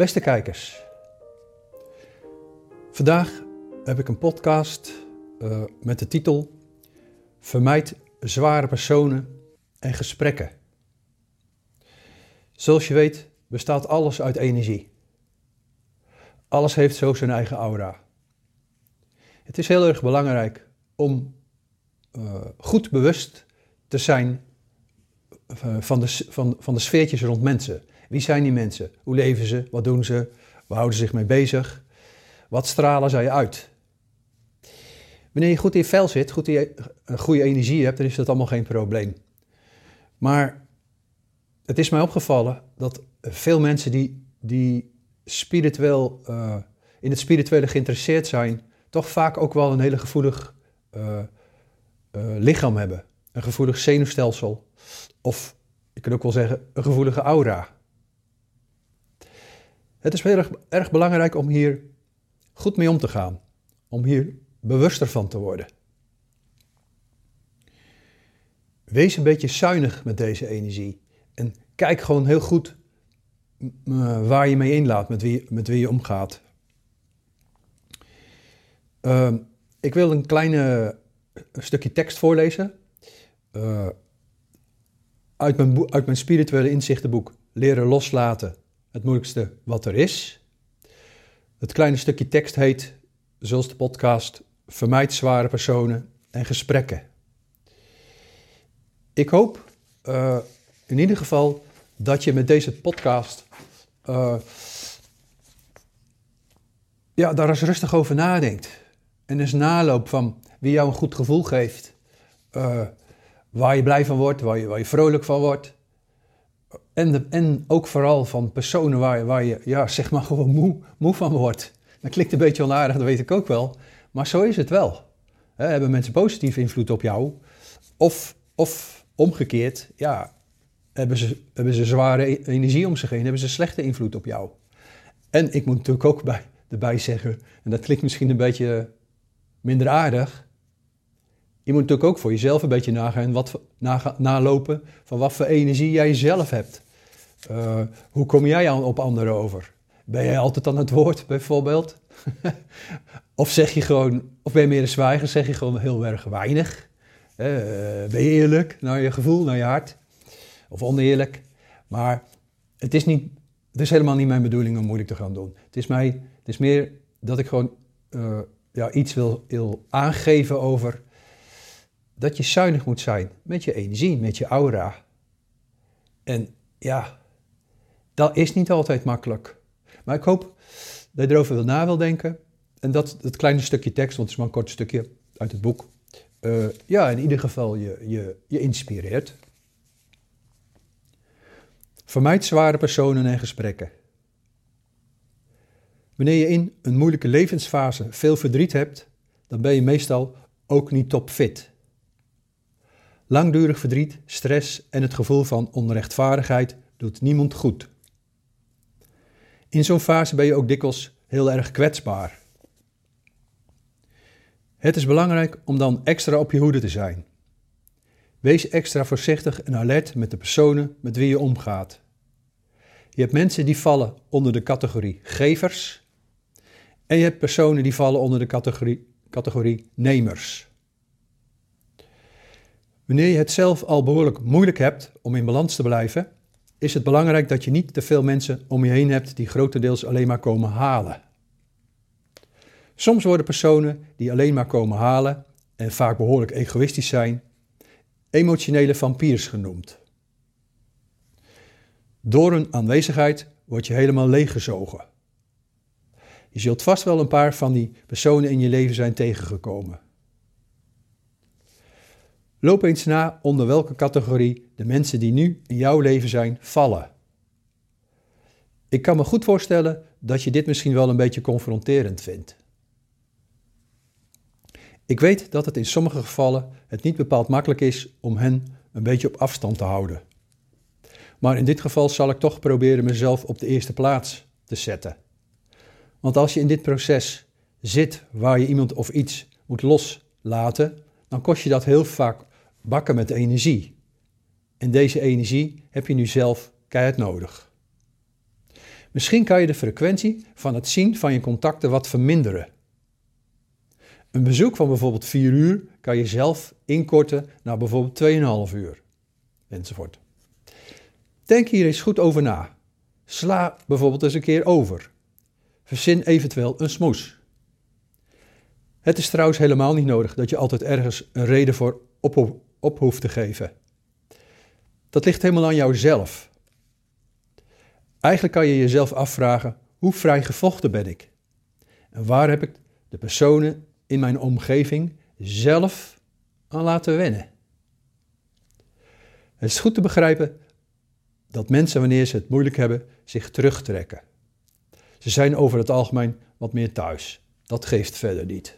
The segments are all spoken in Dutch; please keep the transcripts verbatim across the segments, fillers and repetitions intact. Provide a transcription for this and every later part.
Beste kijkers, vandaag heb ik een podcast uh, met de titel Vermijd zware personen en gesprekken. Zoals je weet bestaat alles uit energie. Alles heeft zo zijn eigen aura. Het is heel erg belangrijk om uh, goed bewust te zijn uh, van, de, van, van de sfeertjes rond mensen. Wie zijn die mensen? Hoe leven ze? Wat doen ze? Waar houden ze zich mee bezig? Wat stralen zij uit? Wanneer je goed in je vel zit, goed in je, uh, goede energie hebt, dan is dat allemaal geen probleem. Maar het is mij opgevallen dat veel mensen die, die spiritueel, uh, in het spirituele geïnteresseerd zijn, toch vaak ook wel een hele gevoelig uh, uh, lichaam hebben. Een gevoelig zenuwstelsel. Of, ik kan ook wel zeggen, een gevoelige aura. Het is heel erg, erg belangrijk om hier goed mee om te gaan. Om hier bewuster van te worden. Wees een beetje zuinig met deze energie. En kijk gewoon heel goed uh, waar je mee inlaat, met wie, met wie je omgaat. Uh, ik wil een kleine een stukje tekst voorlezen. Uh, uit, mijn boek, uit mijn spirituele inzichtenboek Leren loslaten, het moeilijkste wat er is. Het kleine stukje tekst heet, zoals de podcast, Vermijd zware personen en gesprekken. Ik hoop uh, in ieder geval dat je met deze podcast uh, ja, daar eens rustig over nadenkt. En eens naloop van wie jou een goed gevoel geeft. Uh, waar je blij van wordt, waar je, waar je vrolijk van wordt. En, de, en ook vooral van personen waar je, waar je ja, zeg maar gewoon moe, moe van wordt. Dat klinkt een beetje onaardig, dat weet ik ook wel. Maar zo is het wel. He, hebben mensen positieve invloed op jou? Of, of omgekeerd, ja, hebben ze, hebben ze zware energie om zich heen? Hebben ze slechte invloed op jou? En ik moet natuurlijk ook bij, erbij zeggen, en dat klinkt misschien een beetje minder aardig. Je moet natuurlijk ook voor jezelf een beetje nagaan, wat, naga, nalopen van wat voor energie jij zelf hebt. Uh, hoe kom jij op anderen over? Ben jij altijd aan het woord, bijvoorbeeld? Of zeg je gewoon, of ben je meer een zwijger, zeg je gewoon heel erg weinig? Uh, ben je eerlijk naar je gevoel, naar je hart? Of oneerlijk? Maar het is, niet, het is helemaal niet mijn bedoeling om moeilijk te gaan doen. Het is, mij, het is meer dat ik gewoon uh, ja, iets wil, wil aangeven over dat je zuinig moet zijn met je energie, met je aura. En ja, dat is niet altijd makkelijk. Maar ik hoop dat je erover na wil denken. En dat het kleine stukje tekst, want het is maar een kort stukje uit het boek, uh, ja, in ieder geval je, je, je inspireert. Vermijd zware personen en gesprekken. Wanneer je in een moeilijke levensfase veel verdriet hebt, dan ben je meestal ook niet topfit. Langdurig verdriet, stress en het gevoel van onrechtvaardigheid doet niemand goed. In zo'n fase ben je ook dikwijls heel erg kwetsbaar. Het is belangrijk om dan extra op je hoede te zijn. Wees extra voorzichtig en alert met de personen met wie je omgaat. Je hebt mensen die vallen onder de categorie gevers en je hebt personen die vallen onder de categorie, categorie nemers. Wanneer je het zelf al behoorlijk moeilijk hebt om in balans te blijven, is het belangrijk dat je niet te veel mensen om je heen hebt die grotendeels alleen maar komen halen. Soms worden personen die alleen maar komen halen en vaak behoorlijk egoïstisch zijn, emotionele vampiers genoemd. Door hun aanwezigheid word je helemaal leeggezogen. Je zult vast wel een paar van die personen in je leven zijn tegengekomen. Loop eens na onder welke categorie de mensen die nu in jouw leven zijn vallen. Ik kan me goed voorstellen dat je dit misschien wel een beetje confronterend vindt. Ik weet dat het in sommige gevallen het niet bepaald makkelijk is om hen een beetje op afstand te houden. Maar in dit geval zal ik toch proberen mezelf op de eerste plaats te zetten. Want als je in dit proces zit waar je iemand of iets moet loslaten, dan kost je dat heel vaak bakken met energie. En deze energie heb je nu zelf keihard nodig. Misschien kan je de frequentie van het zien van je contacten wat verminderen. Een bezoek van bijvoorbeeld vier uur kan je zelf inkorten naar bijvoorbeeld twee komma vijf uur, enzovoort. Denk hier eens goed over na. Sla bijvoorbeeld eens een keer over. Verzin eventueel een smoes. Het is trouwens helemaal niet nodig dat je altijd ergens een reden voor op, op hoeft te geven. Dat ligt helemaal aan jouzelf. Eigenlijk kan je jezelf afvragen, hoe vrijgevochten ben ik? En waar heb ik de personen in mijn omgeving zelf aan laten wennen? Het is goed te begrijpen dat mensen, wanneer ze het moeilijk hebben, zich terugtrekken. Ze zijn over het algemeen wat meer thuis. Dat geeft verder niet.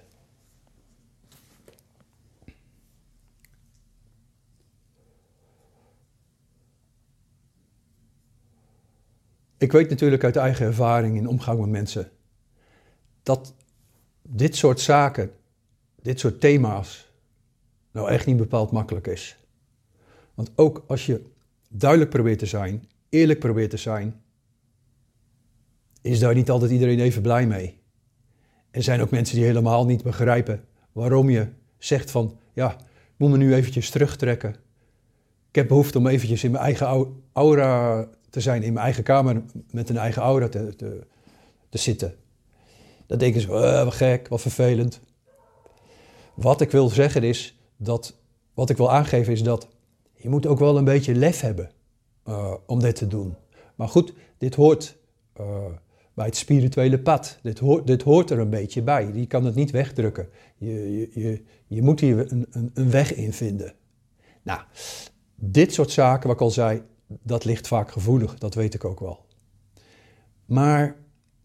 Ik weet natuurlijk uit eigen ervaring in omgang met mensen dat dit soort zaken, dit soort thema's, nou echt niet bepaald makkelijk is. Want ook als je duidelijk probeert te zijn, eerlijk probeert te zijn, is daar niet altijd iedereen even blij mee. Er zijn ook mensen die helemaal niet begrijpen waarom je zegt van, ja, ik moet me nu eventjes terugtrekken. Ik heb behoefte om eventjes in mijn eigen aura te zijn, in mijn eigen kamer met een eigen aura te, te, te zitten. Dan denken ze, uh, wat gek, wat vervelend. Wat ik wil zeggen is, dat, wat ik wil aangeven is dat je moet ook wel een beetje lef hebben uh, om dit te doen. Maar goed, dit hoort uh, bij het spirituele pad. Dit hoort, dit hoort er een beetje bij. Je kan het niet wegdrukken. Je, je, je, je moet hier een, een, een weg in vinden. Nou, dit soort zaken, wat ik al zei, dat ligt vaak gevoelig. Dat weet ik ook wel. Maar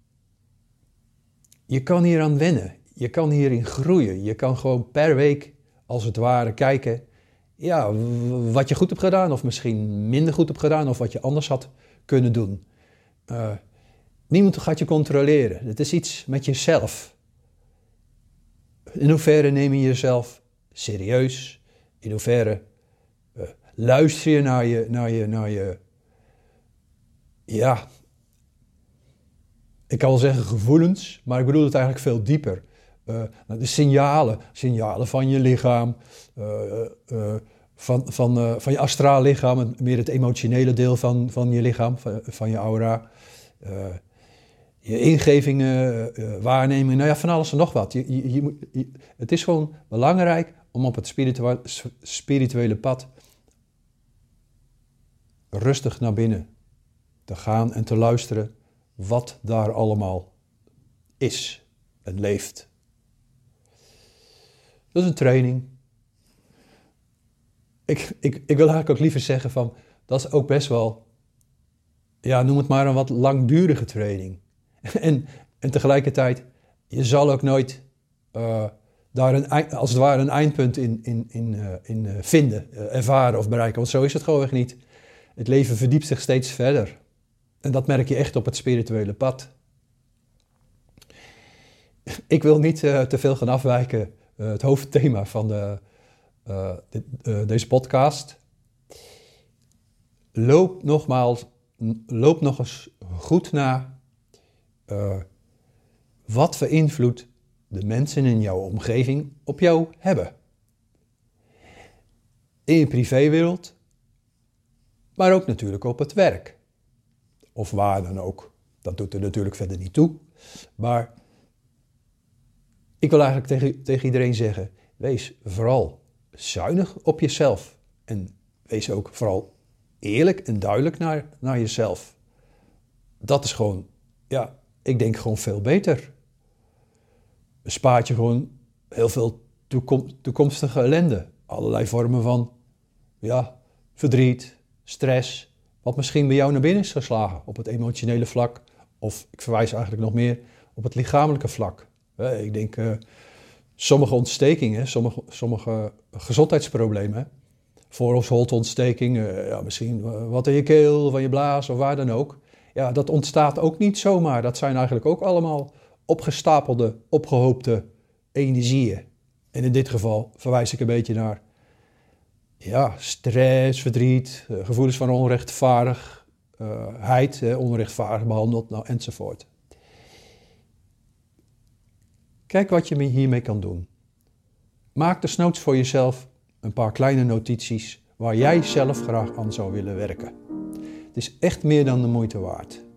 je kan hier aan wennen. Je kan hierin groeien. Je kan gewoon per week, als het ware, kijken, ja, wat je goed hebt gedaan, of misschien minder goed hebt gedaan, of wat je anders had kunnen doen. Uh, niemand gaat je controleren. Het is iets met jezelf. In hoeverre neem je jezelf serieus? In hoeverre uh, luister je naar je, naar je, naar je, ja, ik kan wel zeggen gevoelens, maar ik bedoel het eigenlijk veel dieper. Uh, de signalen, signalen van je lichaam, uh, uh, van, van, uh, van je astraal lichaam, meer het emotionele deel van, van je lichaam, van, van je aura. Uh, je ingevingen, uh, waarnemingen, nou ja, van alles en nog wat. Je, je, je, je, het is gewoon belangrijk om op het spiritua- spirituele pad rustig naar binnen te gaan en te luisteren wat daar allemaal is en leeft. Dat is een training. Ik, ik, ik wil eigenlijk ook liever zeggen van, dat is ook best wel, ja, noem het maar een wat langdurige training. En, en tegelijkertijd, je zal ook nooit uh, daar een, als het ware een eindpunt in, in, in, uh, in uh, vinden, uh, ervaren of bereiken. Want zo is het gewoonweg niet. Het leven verdiept zich steeds verder. En dat merk je echt op het spirituele pad. Ik wil niet uh, te veel gaan afwijken. Uh, het hoofdthema van de, uh, dit, uh, deze podcast. Loop nogmaals, loop nog eens goed na. Uh, wat voor invloed de mensen in jouw omgeving op jou hebben. In je privéwereld, maar ook natuurlijk op het werk. Of waar dan ook. Dat doet er natuurlijk verder niet toe. Maar ik wil eigenlijk tegen, tegen iedereen zeggen, wees vooral zuinig op jezelf. En wees ook vooral eerlijk en duidelijk naar, naar jezelf. Dat is gewoon, ja, ik denk gewoon veel beter. Bespaart je gewoon heel veel toekom, toekomstige ellende. Allerlei vormen van, ja, verdriet, stress, wat misschien bij jou naar binnen is geslagen op het emotionele vlak. Of ik verwijs eigenlijk nog meer op het lichamelijke vlak. Ik denk, uh, sommige ontstekingen, sommige, sommige gezondheidsproblemen, voorhoofdholteontsteking, uh, ja, misschien wat in je keel, van je blaas of waar dan ook. Ja, dat ontstaat ook niet zomaar. Dat zijn eigenlijk ook allemaal opgestapelde, opgehoopte energieën. En in dit geval verwijs ik een beetje naar, ja, stress, verdriet, gevoelens van onrechtvaardig, uh, onrechtvaardig behandeld, nou, enzovoort. Kijk wat je hiermee kan doen. Maak desnoods voor jezelf een paar kleine notities waar jij zelf graag aan zou willen werken. Het is echt meer dan de moeite waard.